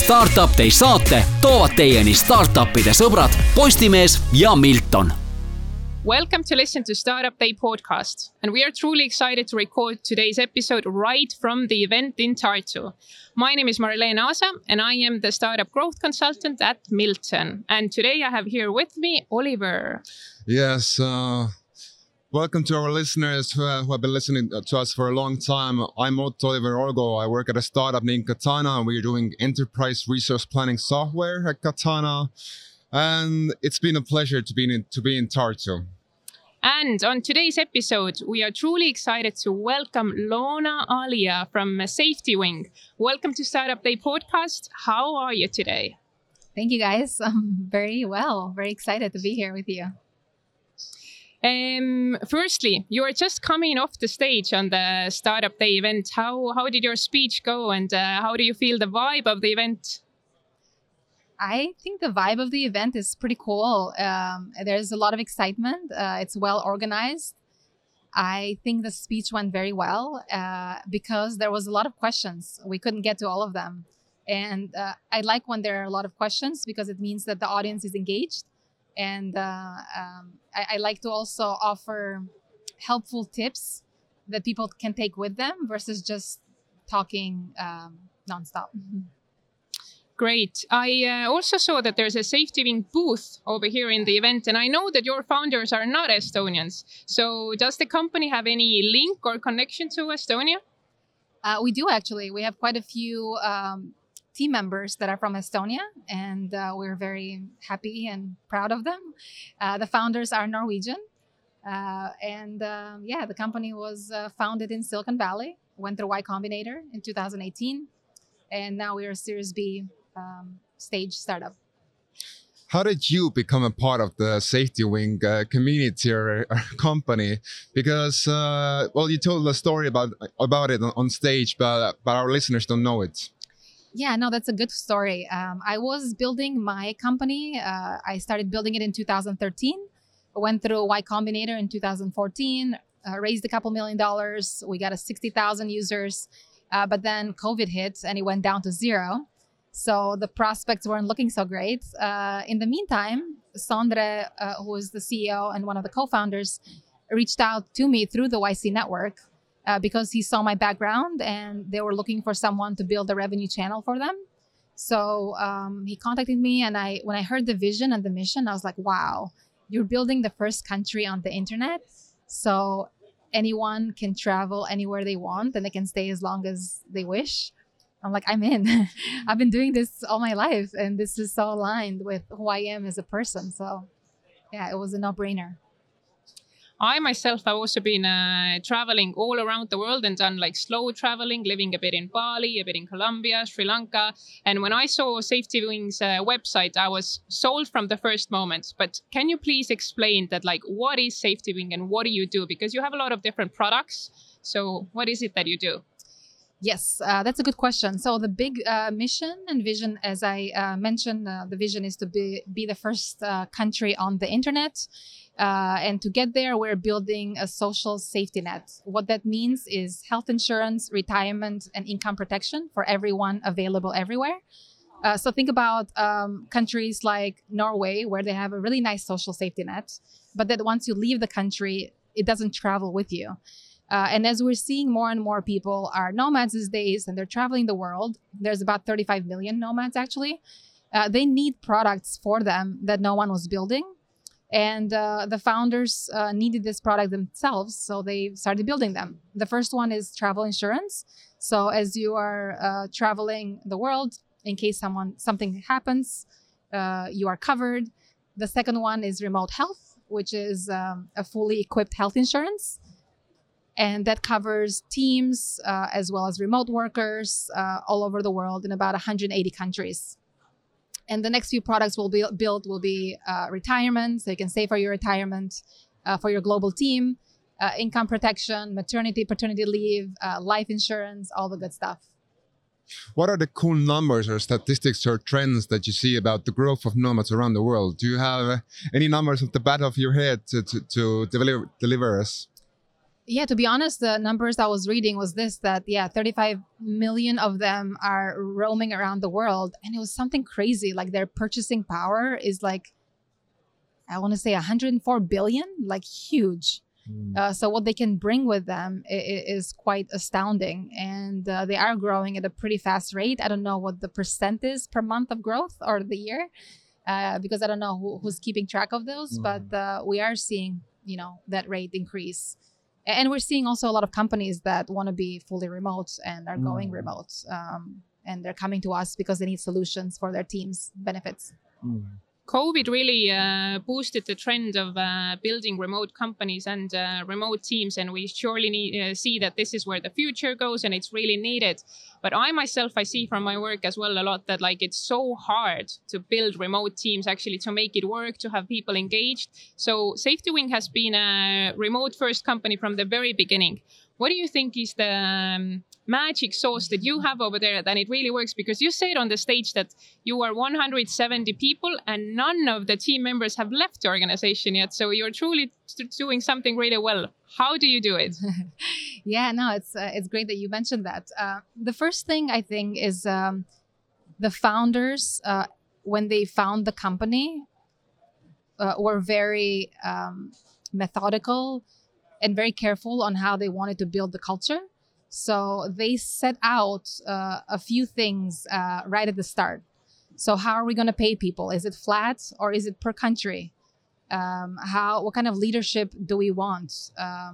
Startup Day saate toovad teieni startupide sõbrad Postimees ja Milton. Welcome to listen to Startup Day podcast, and we are truly excited to record today's episode right from the event in Tartu. My name is Marilene Aasa, and I am the startup growth consultant at Milton. And today I have here with me Oliver. Yes, welcome to our listeners who have been listening to us for a long time. I'm Oliver Orgo. I work at a startup named Katana. We're doing enterprise resource planning software at Katana. And it's been a pleasure to be in Tartu. And on today's episode, we are truly excited to welcome Lona Alia from Safety Wing. Welcome to Startup Day podcast. How are you today? Thank you, guys. I'm very well. Very excited to be here with you. Firstly, you are just coming off the stage on the Startup Day event. How did your speech go, and how do you feel the vibe of the event? I think the vibe of the event is pretty cool. There's a lot of excitement. It's well organized. I think the speech went very well because there was a lot of questions. We couldn't get to all of them. And I like when there are a lot of questions because it means that the audience is engaged. And I like to also offer helpful tips that people can take with them versus just talking nonstop. Great. I also saw that there's a Safety Wing booth over here in the event, and I know that your founders are not Estonians. So does the company have any link or connection to Estonia? We do, actually. We have quite a few team members that are from Estonia, and we're very happy and proud of them. The founders are Norwegian. The company was founded in Silicon Valley, went through Y Combinator in 2018, and now we are a Series B stage startup. How did you become a part of the Safety Wing community or company? Because, you told a story about it on stage, but our listeners don't know it. Yeah, no, that's a good story. I was building my company. I started building it in 2013. Went through Y Combinator in 2014, raised a couple $1 million. We got 60,000 users. But then COVID hit and it went down to zero. So the prospects weren't looking so great. In the meantime, Sondre, who is the CEO and one of the co-founders, reached out to me through the YC network because he saw my background and they were looking for someone to build a revenue channel for them. So he contacted me, and when I heard the vision and the mission, I was like, wow, you're building the first country on the internet. So anyone can travel anywhere they want and they can stay as long as they wish. I'm like, I'm in. I've been doing this all my life, and this is so aligned with who I am as a person. So yeah, it was a no-brainer. I myself have also been traveling all around the world and done like slow traveling, living a bit in Bali, a bit in Colombia, Sri Lanka. And when I saw Safety Wing's website, I was sold from the first moment. But can you please explain that, like, what is Safety Wing and what do you do? Because you have a lot of different products. So what is it that you do? Yes, that's a good question. So the big mission and vision, as I mentioned, the vision is to be the first country on the internet. And to get there, we're building a social safety net. What that means is health insurance, retirement, and income protection for everyone, available everywhere. So think about countries like Norway, where they have a really nice social safety net, but that once you leave the country, it doesn't travel with you. And as we're seeing more and more people are nomads these days and they're traveling the world, there's about 35 million nomads actually. They need products for them that no one was building. And the founders needed this product themselves, so they started building them. The first one is travel insurance. So as you are traveling the world, in case something happens, you are covered. The second one is remote health, which is a fully equipped health insurance. And that covers teams as well as remote workers all over the world in about 180 countries. And the next few products we'll build will be retirement, so you can save for your retirement, for your global team, income protection, maternity, paternity leave, life insurance, all the good stuff. What are the cool numbers or statistics or trends that you see about the growth of nomads around the world? Do you have any numbers off the back of your head to deliver us? Yeah, to be honest, the numbers I was reading was this, that, yeah, 35 million of them are roaming around the world. And it was something crazy. Like their purchasing power is like, I want to say 104 billion, like huge. So what they can bring with them is quite astounding. And they are growing at a pretty fast rate. I don't know what the percent is per month of growth or the year, because I don't know who's keeping track of those. But we are seeing, that rate increase. And we're seeing also a lot of companies that want to be fully remote and are going remote. And they're coming to us because they need solutions for their team's benefits. COVID really boosted the trend of building remote companies and remote teams, and we surely see that this is where the future goes, and it's really needed. But I see from my work as well a lot that it's so hard to build remote teams, actually, to make it work, to have people engaged. So SafetyWing has been a remote-first company from the very beginning. What do you think is the magic sauce that you have over there that it really works? Because you said on the stage that you are 170 people and none of the team members have left the organization yet. So you're truly doing something really well. How do you do it? Yeah, no, it's great that you mentioned that. The first thing I think is the founders, when they found the company, were very methodical and very careful on how they wanted to build the culture. So they set out a few things right at the start. So how are we going to pay people? Is it flat or is it per country? What kind of leadership do we want?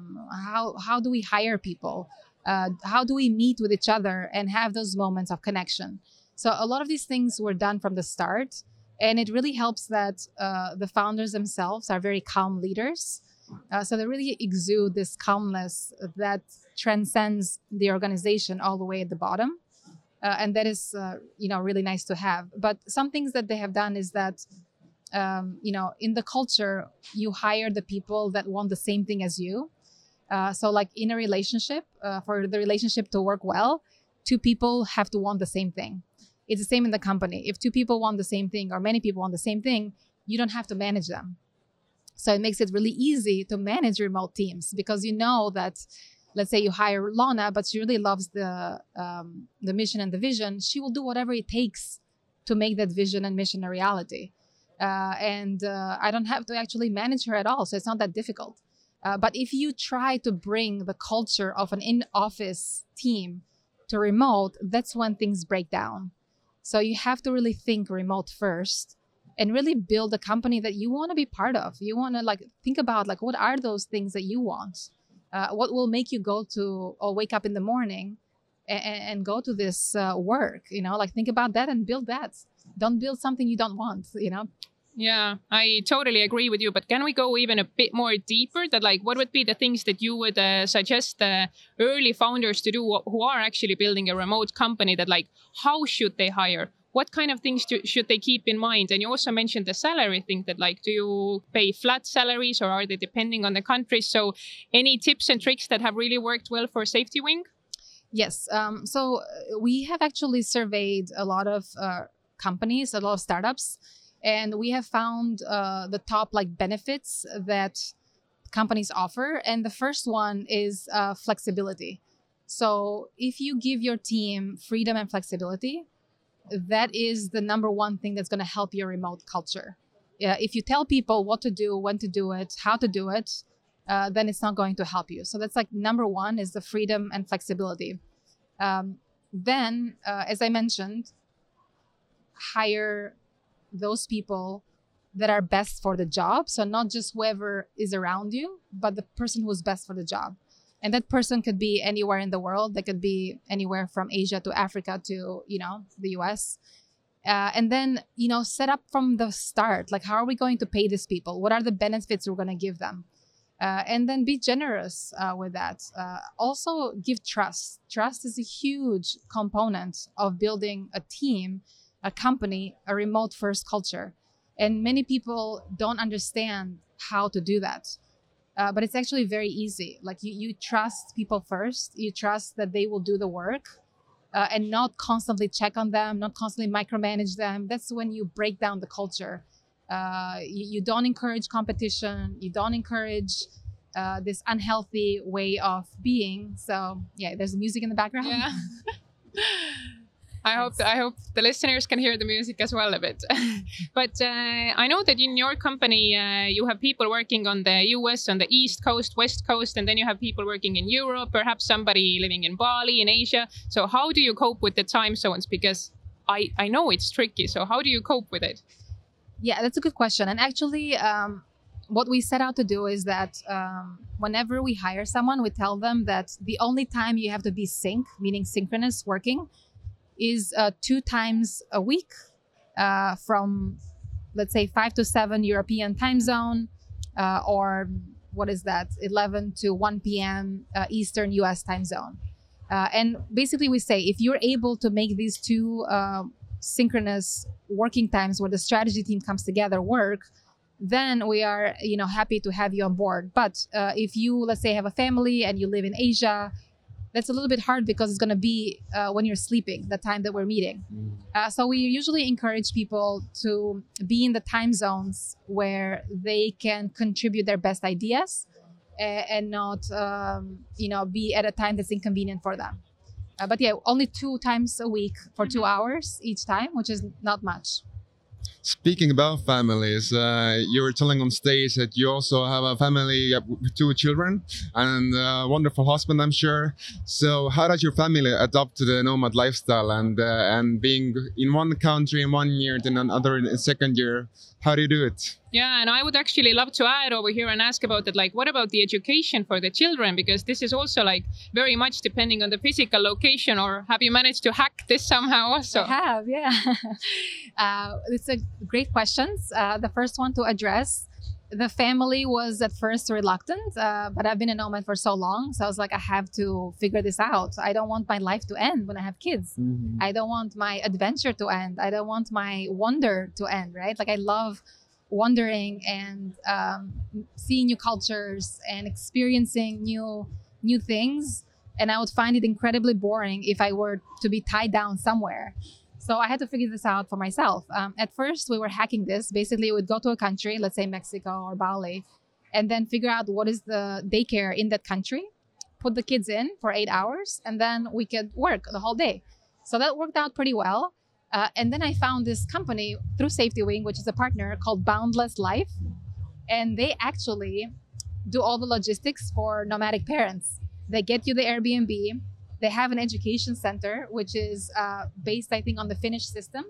How do we hire people? How do we meet with each other and have those moments of connection? So a lot of these things were done from the start, and it really helps that the founders themselves are very calm leaders. So they really exude this calmness that transcends the organization all the way at the bottom. And that is, really nice to have. But some things that they have done is that, in the culture, you hire the people that want the same thing as you. So like in a relationship, for the relationship to work well, two people have to want the same thing. It's the same in the company. If two people want the same thing or many people want the same thing, you don't have to manage them. So it makes it really easy to manage remote teams because you know that, let's say you hire Lana, but she really loves the mission and the vision. She will do whatever it takes to make that vision and mission a reality. And I don't have to actually manage her at all. So it's not that difficult. But if you try to bring the culture of an in-office team to remote, that's when things break down. So you have to really think remote first and really build a company that you want to be part of. You want to think about what are those things that you want? What will make you go to or wake up in the morning and go to this work? Think about that and build that. Don't build something you don't want, Yeah, I totally agree with you. But can we go even a bit more deeper? That what would be the things that you would suggest the early founders to do who are actually building a remote company? That how should they hire? What kind of things should they keep in mind? And you also mentioned the salary thing that do you pay flat salaries or are they depending on the country? So any tips and tricks that have really worked well for SafetyWing? Yes. So we have actually surveyed a lot of companies, a lot of startups, and we have found the top benefits that companies offer. And the first one is flexibility. So if you give your team freedom and flexibility, that is the number one thing that's going to help your remote culture. If you tell people what to do, when to do it, how to do it, then it's not going to help you. So that's number one is the freedom and flexibility. Then, as I mentioned, hire those people that are best for the job. So not just whoever is around you, but the person who's best for the job. And that person could be anywhere in the world. They could be anywhere from Asia to Africa to, the US. And then, set up from the start, how are we going to pay these people? What are the benefits we're going to give them? And then be generous with that. Also give trust. Trust is a huge component of building a team, a company, a remote first culture. And many people don't understand how to do that. But it's actually very easy. You trust people first. You trust that they will do the work and not constantly check on them, not constantly micromanage them. That's when you break down the culture. You don't encourage competition. You don't encourage this unhealthy way of being. So yeah, there's music in the background. Yeah. I hope the listeners can hear the music as well a bit. But I know that in your company you have people working on the US, on the East Coast, West Coast, and then you have people working in Europe, perhaps somebody living in Bali, in Asia. So how do you cope with the time zones? Because I know it's tricky. So how do you cope with it? Yeah, that's a good question. And actually, what we set out to do is that whenever we hire someone, we tell them that the only time you have to be meaning synchronous working, is 2 times a week from, let's say, 5 to 7 European time zone, or what is that, 11 to 1 p.m. Eastern US time zone. And basically we say, if you're able to make these 2 synchronous working times where the strategy team comes together work, then we are happy to have you on board. But if you, let's say, have a family and you live in Asia, that's a little bit hard because it's going to be when you're sleeping, the time that we're meeting. So we usually encourage people to be in the time zones where they can contribute their best ideas and not, be at a time that's inconvenient for them. But yeah, only 2 times a week for 2 hours each time, which is not much. Speaking about families, you were telling on stage that you also have a family with 2 children and a wonderful husband, I'm sure. So how does your family adapt to the nomad lifestyle and being in one country in 1 year, then another in the second year? How do you do it? Yeah, and I would actually love to add over here and ask about that, like, what about the education for the children? Because this is also like very much depending on the physical location, or have you managed to hack this somehow also? I have, yeah. It's a great questions. The first one to address, the family was at first reluctant, but I've been a nomad for so long. So I was like, I have to figure this out. I don't want my life to end when I have kids. Mm-hmm. I don't want my adventure to end. I don't want my wonder to end, right? Like I love wandering and seeing new cultures and experiencing new things. And I would find it incredibly boring if I were to be tied down somewhere. So I had to figure this out for myself. At first, we were hacking this. Basically, we would go to a country, let's say Mexico or Bali, and then figure out what is the daycare in that country, put the kids in for 8 hours, and then we could work the whole day. So that worked out pretty well. And then I found this company through Safety Wing, which is a partner, called Boundless Life. And they actually do all the logistics for nomadic parents. They get you the Airbnb. They have an education center, which is based, I think, on the Finnish system.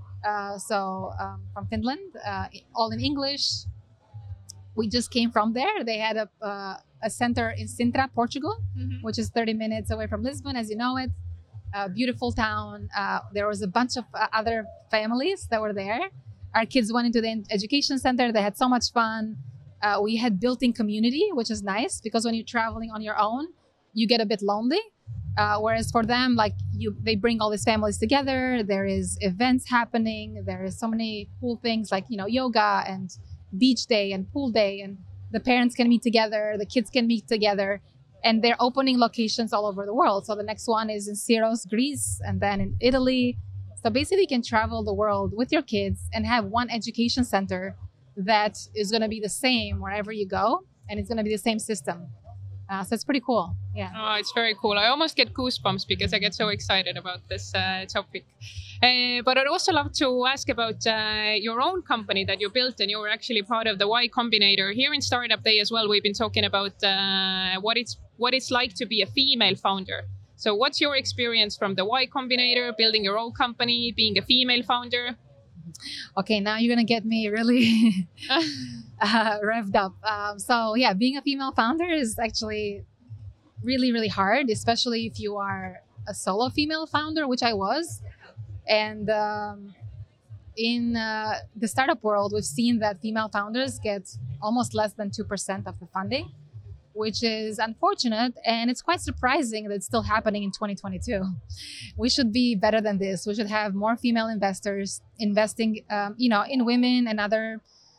From Finland, all in English. We just came from there. They had a center in Sintra, Portugal, mm-hmm. which is 30 minutes away from Lisbon, as you know it. A beautiful town. There was a bunch of other families that were there. Our kids went into the education center. They had so much fun. We had built-in community, which is nice because when you're traveling on your own, you get a bit lonely. Whereas for them, they bring all these families together. There is events happening. There is so many cool things like, yoga and beach day and pool day, and the parents can meet together, the kids can meet together, and they're opening locations all over the world. So the next one is in Syros, Greece, and then in Italy. So basically you can travel the world with your kids and have one education center that is going to be the same wherever you go, and it's going to be the same system. So it's pretty cool. Yeah. Oh, it's very cool. I almost get goosebumps because I get so excited about this topic. But I'd also love to ask about your own company that you built, and you were actually part of the Y Combinator. Here in Startup Day as well, we've been talking about what it's like to be a female founder. So what's your experience from the Y Combinator, building your own company, being a female founder? Okay, now you're going to get me really revved up. Being a female founder is actually really, really hard, especially if you are a solo female founder, which I was. And in the startup world, we've seen that female founders get almost less than 2% of the funding, which is unfortunate. And it's quite surprising that it's still happening in 2022. We should be better than this. We should have more female investors investing, in women and other,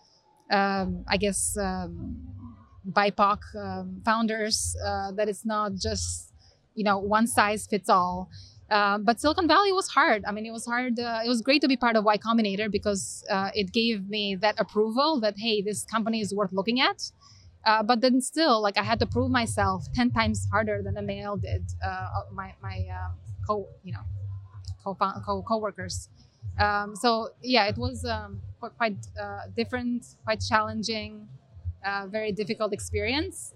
BIPOC founders, that it's not just, one size fits all. But Silicon Valley was hard. I mean, it was hard. It was great to be part of Y Combinator because it gave me that approval that, hey, this company is worth looking at. But then still, like I had to prove myself 10 times harder than a male did. My co-workers. So yeah, it was quite different, quite challenging, very difficult experience.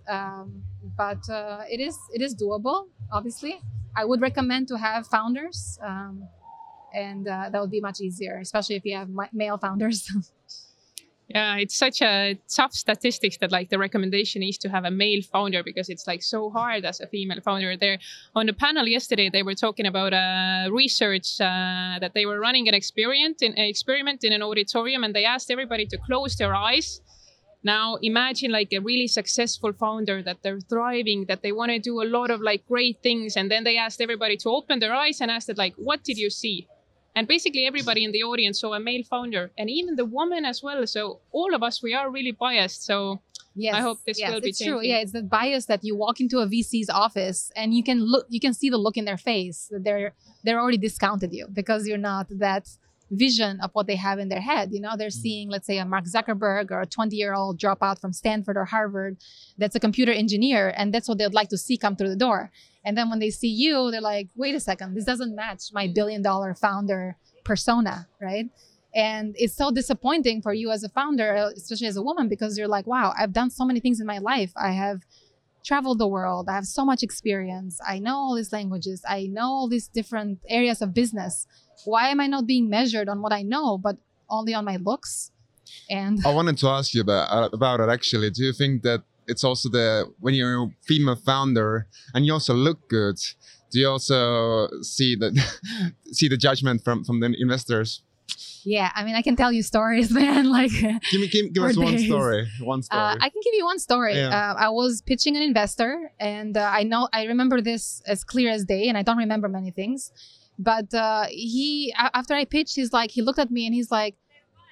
But it is doable. Obviously, I would recommend to have founders, and that would be much easier, especially if you have male founders. Yeah, it's such a tough statistics that like the recommendation is to have a male founder because it's like so hard as a female founder. There on the panel yesterday, they were talking about research that they were running an experiment in an auditorium, and they asked everybody to close their eyes. Now imagine like a really successful founder that they're thriving, that they want to do a lot of like great things, and then they asked everybody to open their eyes and asked it like, what did you see? And basically everybody in the audience saw a male founder, and even the woman as well. So all of us, we are really biased. So yes, I hope this will be it's changing. true. Yeah, it's the bias that you walk into a VC's office and you can see the look in their face that they're already discounted you because you're not that vision of what they have in their head. You know, they're seeing, let's say, a Mark Zuckerberg or a 20-year-old dropout from Stanford or Harvard that's a computer engineer, and that's what they'd like to see come through the door. And then when they see you, they're like, wait a second, this doesn't match my billion-dollar founder persona, right? And it's so disappointing for you as a founder, especially as a woman, because you're like, wow, I've done so many things in my life. I have traveled the world. I have so much experience. I know all these languages. I know all these different areas of business. Why am I not being measured on what I know, but only on my looks? And I wanted to ask you about it actually. Do you think that it's also when you're a female founder and you also look good, do you also see the judgment from the investors? Yeah, I mean, I can tell you stories, man. Like, give us one story. I can give you one story. Yeah. I was pitching an investor, and I remember this as clear as day, and I don't remember many things. But after I pitched, he looked at me and he's like,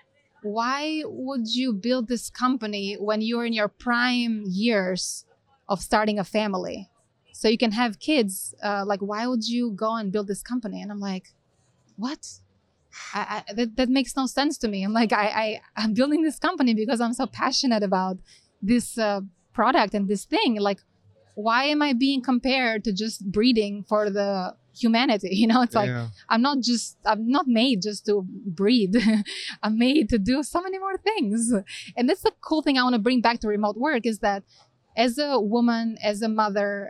why would you build this company when you're in your prime years of starting a family? So you can have kids. Like, why would you go and build this company? And I'm like, what? That makes no sense to me. I'm like, I'm building this company because I'm so passionate about this product and this thing. Like, why am I being compared to just breeding for the humanity? You know, it's like, yeah. I'm not made just to breed. I'm made to do so many more things. And that's the cool thing I want to bring back to remote work is that as a woman, as a mother,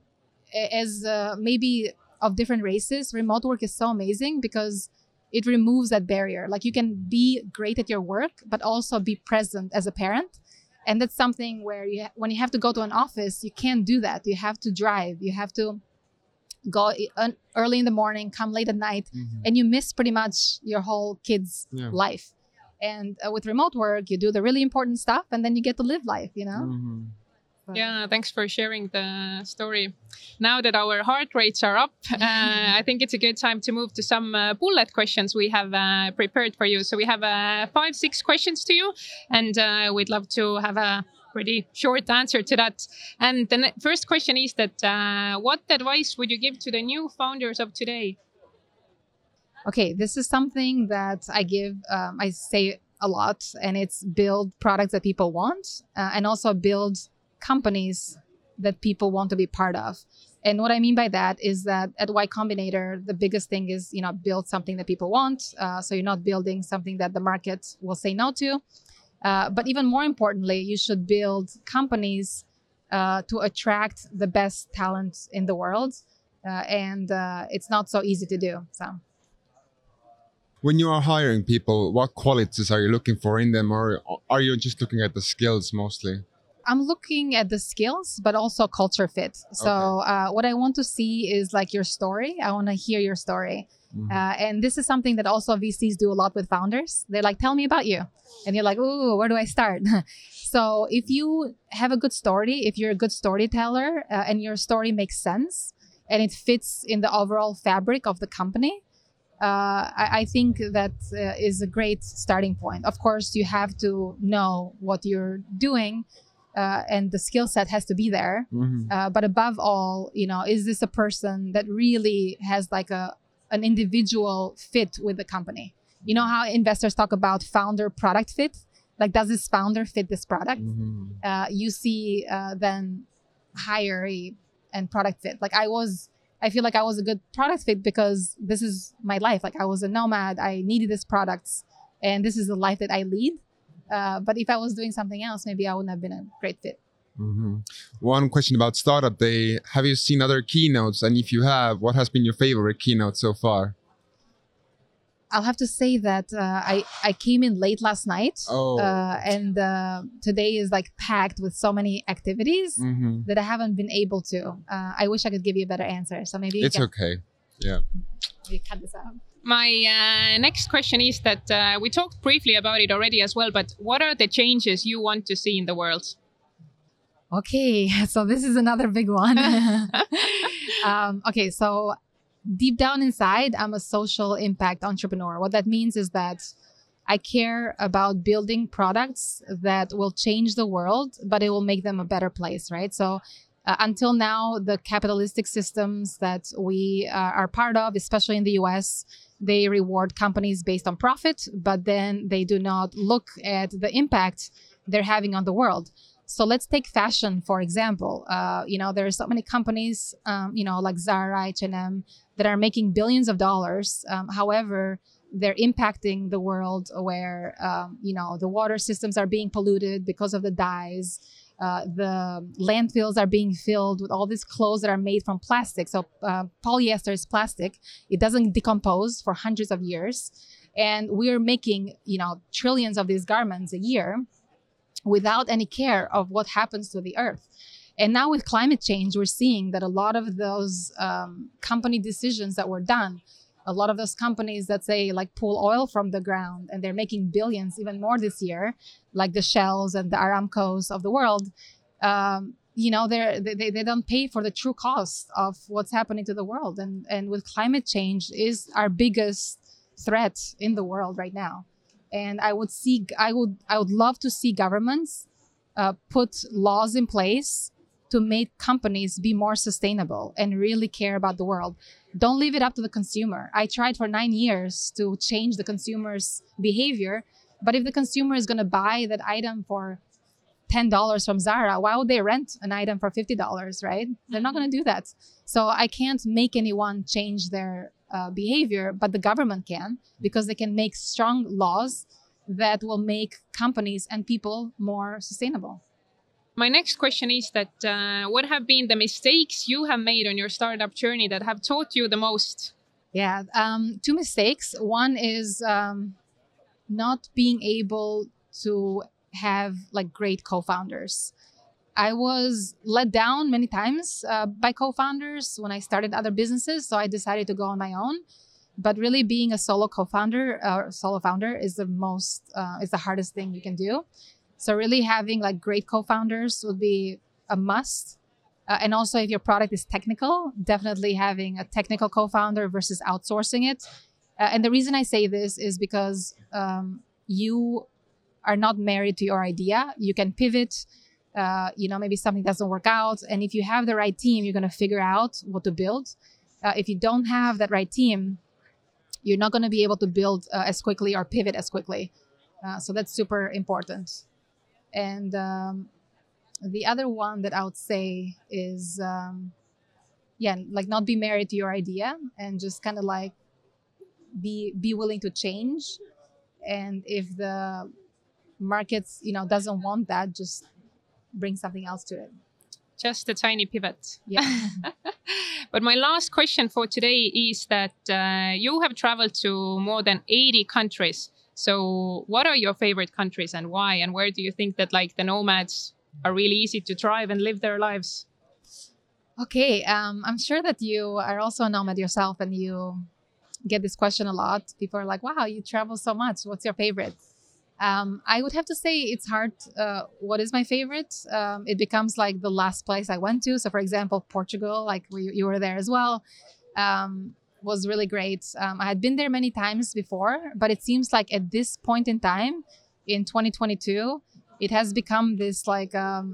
as maybe of different races, remote work is so amazing because it removes that barrier. Like, you can be great at your work, but also be present as a parent. And that's something where when you have to go to an office, you can't do that. You have to drive. You have to go early in the morning, come late at night, and you miss pretty much your whole kid's life. And with remote work, you do the really important stuff, and then you get to live life, you know? Mm-hmm. Yeah, thanks for sharing the story. Now that our heart rates are up, I think it's a good time to move to some bullet questions we have prepared for you. So we have 5-6 questions to you, and we'd love to have a pretty short answer to that. And the first question is that what advice would you give to the new founders of today? Okay, this is something that I say a lot, and it's build products that people want, and also build companies that people want to be part of. And what I mean by that is that at Y Combinator, the biggest thing is, build something that people want. So you're not building something that the market will say no to. But even more importantly, you should build companies to attract the best talent in the world. And it's not so easy to do. So, when you are hiring people, what qualities are you looking for in them, or are you just looking at the skills mostly? I'm looking at the skills, but also culture fit. So what I want to see is like your story. I want to hear your story. And this is something that also VCs do a lot with founders. They're like, tell me about you. And you're like, ooh, where do I start? So if you have a good story, if you're a good storyteller and your story makes sense and it fits in the overall fabric of the company, I think that is a great starting point. Of course, you have to know what you're doing. And the skill set has to be there. But above all, is this a person that really has like an individual fit with the company? You know how investors talk about founder product fit? Like, does this founder fit this product? Mhm. You see then higher and product fit. Like I feel like I was a good product fit because this is my life. Like I was a nomad. I needed these products and this is the life that I lead. But if I was doing something else, maybe I wouldn't have been a great fit. Mhm. One question about Startup Day. Have you seen other keynotes? And if you have, what has been your favorite keynote so far? I'll have to say that I came in late last night, Oh. and today is like packed with so many activities Mhm. that I haven't been able to. I wish I could give you a better answer. So maybe It's okay. Yeah. we cut this out. My next question is that we talked briefly about it already as well, but what are the changes you want to see in the world? Okay, so this is another big one. Okay, so deep down inside, I'm a social impact entrepreneur. What that means is that I care about building products that will change the world, but it will make them a better place, right? So until now, the capitalistic systems that we are part of, especially in the US, they reward companies based on profit, but then they do not look at the impact they're having on the world. So let's take fashion, for example. There are so many companies, like Zara, H&M, that are making billions of dollars. However, they're impacting the world where, the water systems are being polluted because of the dyes. The landfills are being filled with all these clothes that are made from plastic. So polyester is plastic. It doesn't decompose for hundreds of years. And we're making, trillions of these garments a year without any care of what happens to the earth. And now with climate change, we're seeing that a lot of those company decisions that were done, a lot of those companies that say like pull oil from the ground and they're making billions, even more this year, like the Shells and the Aramcos of the world, they don't pay for the true cost of what's happening to the world. And with climate change is our biggest threat in the world right now. And I would love to see governments put laws in place to make companies be more sustainable and really care about the world. Don't leave it up to the consumer. I tried for 9 years to change the consumer's behavior, but if the consumer is going to buy that item for $10 from Zara, why would they rent an item for $50, right? They're not going to do that. So I can't make anyone change their behavior, but the government can, because they can make strong laws that will make companies and people more sustainable. My next question is that what have been the mistakes you have made on your startup journey that have taught you the most? Yeah, 2 mistakes. One is not being able to have like great co-founders. I was let down many times by co-founders when I started other businesses, so I decided to go on my own. But really, being a solo co-founder or solo founder is the hardest thing you can do. So really having like great co-founders would be a must. And also, if your product is technical, definitely having a technical co-founder versus outsourcing it. And the reason I say this is because you are not married to your idea. You can pivot. Maybe something doesn't work out. And if you have the right team, you're going to figure out what to build. If you don't have that right team, you're not going to be able to build as quickly or pivot as quickly. So that's super important. And the other one that I would say is, not be married to your idea and just kind of like be willing to change. And if the markets, doesn't want that, just bring something else to it. Just a tiny pivot. Yeah. But my last question for today is that you have traveled to more than 80 countries. So what are your favorite countries and why? And where do you think that like the nomads are really easy to thrive and live their lives? Okay. I'm sure that you are also a nomad yourself and you get this question a lot. People are like, wow, you travel so much. What's your favorite? I would have to say it's hard. What is my favorite? It becomes like the last place I went to. So for example, Portugal, like you were there as well, was really great. I had been there many times before, but it seems like at this point in time, in 2022, it has become this like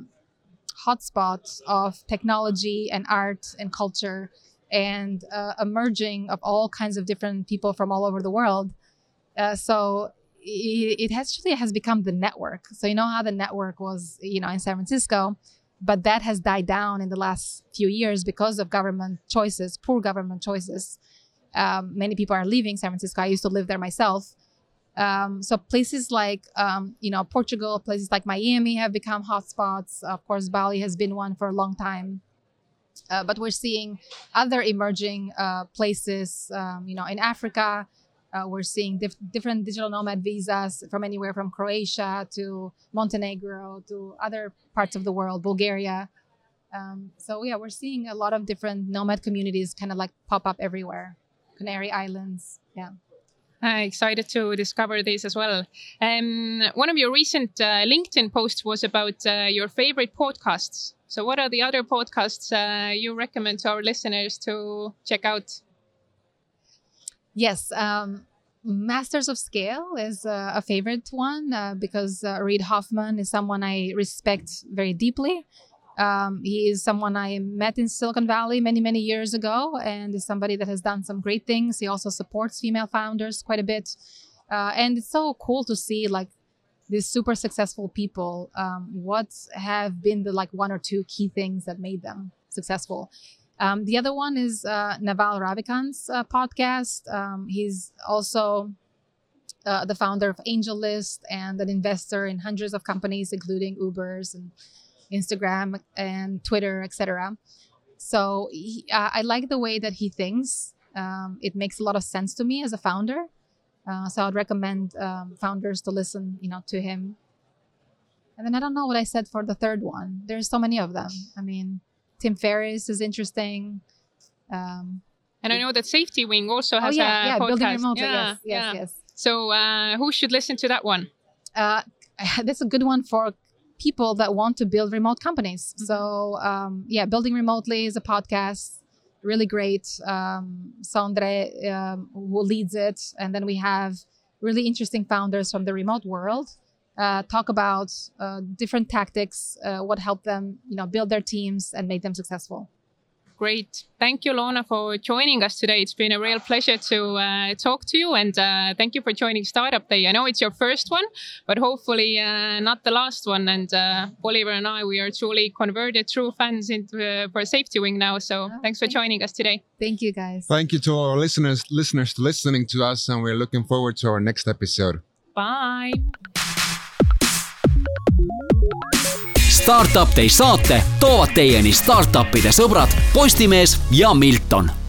hotspot of technology and art and culture and a merging of all kinds of different people from all over the world. So it actually has become the network. So you know how the network was, in San Francisco, but that has died down in the last few years because of government choices, poor government choices. Many people are leaving San Francisco. I used to live there myself. So places like, Portugal, places like Miami have become hotspots. Of course, Bali has been one for a long time. But we're seeing other emerging places, in Africa. We're seeing different digital nomad visas from anywhere from Croatia to Montenegro to other parts of the world, Bulgaria. We're seeing a lot of different nomad communities kind of like pop up everywhere. Canary Islands, yeah. Excited to discover this as well. One of your recent LinkedIn posts was about your favorite podcasts. So what are the other podcasts you recommend to our listeners to check out? Yes, Masters of Scale is a favorite one because Reid Hoffman is someone I respect very deeply. He is someone I met in Silicon Valley many, many years ago and is somebody that has done some great things. He also supports female founders quite a bit. And it's so cool to see like these super successful people, what have been the like one or two key things that made them successful. The other one is Naval Ravikant's podcast. He's also the founder of AngelList and an investor in hundreds of companies, including Ubers and Instagram and Twitter, etc. So I like the way that he thinks. It makes a lot of sense to me as a founder. So I'd recommend founders to listen, to him. And then I don't know what I said for the third one. There's so many of them. I mean, Tim Ferriss is interesting. And I know that Safety Wing also has a podcast. Building Remotely. Yes. So who should listen to that one? That's a good one for people that want to build remote companies. Mm-hmm. So Building Remotely is a podcast, really great. Sondre who leads it. And then we have really interesting founders from the remote world. Talk about different tactics, what helped them, build their teams and make them successful. Great. Thank you, Lona, for joining us today. It's been a real pleasure to talk to you, and thank you for joining Startup Day. I know it's your first one, but hopefully not the last one. And Oliver and I, we are truly converted true fans for Safety Wing now. So thanks for joining us today. Thank you, guys. Thank you to our listeners to listening to us, and we're looking forward to our next episode. Bye. Startup Day saate toovad teieni startupide sõbrad Postimees ja Milton.